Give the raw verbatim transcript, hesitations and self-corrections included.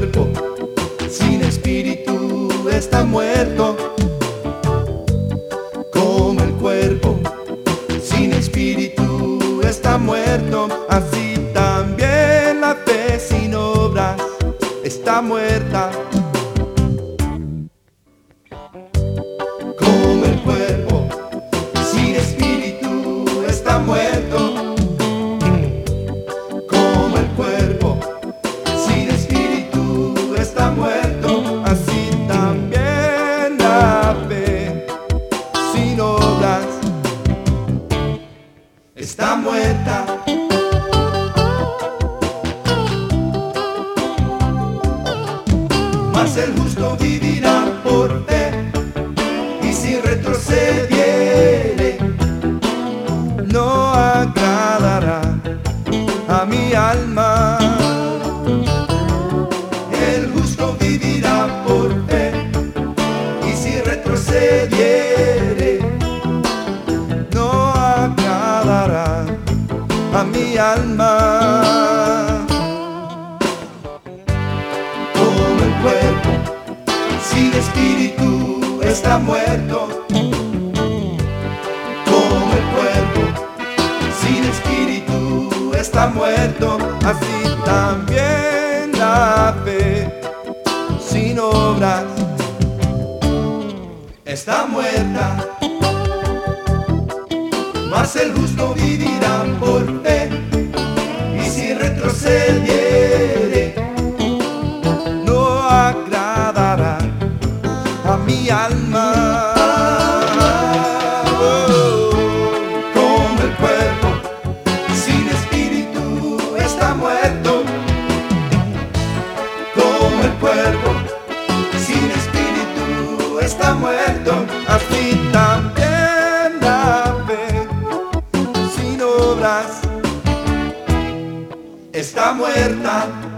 cuerpo sin espíritu está muerto. Como el cuerpo sin espíritu está muerto, así también la fe sin obras está muerta. Como el cuerpo sin espíritu está muerto. Como el cuerpo sin espíritu está muerto, así también la fe sin obras está muerta. Mas el justo vivirá por fe, y si retrocediere, no agradará a mi alma. El justo vivirá por fe, y si retrocediere, no agradará a mi alma. Como el cuerpo sin espíritu está muerto. Como el cuerpo sin espíritu está muerto, así también la fe sin obras está muerta. Mas el justo vivirá por fe, y si retrocediere, no agradará a mi alma. Oh, como el cuerpo sin espíritu está muerto. Como el cuerpo sin espíritu está muerto, así también la fe sin obras está muerta.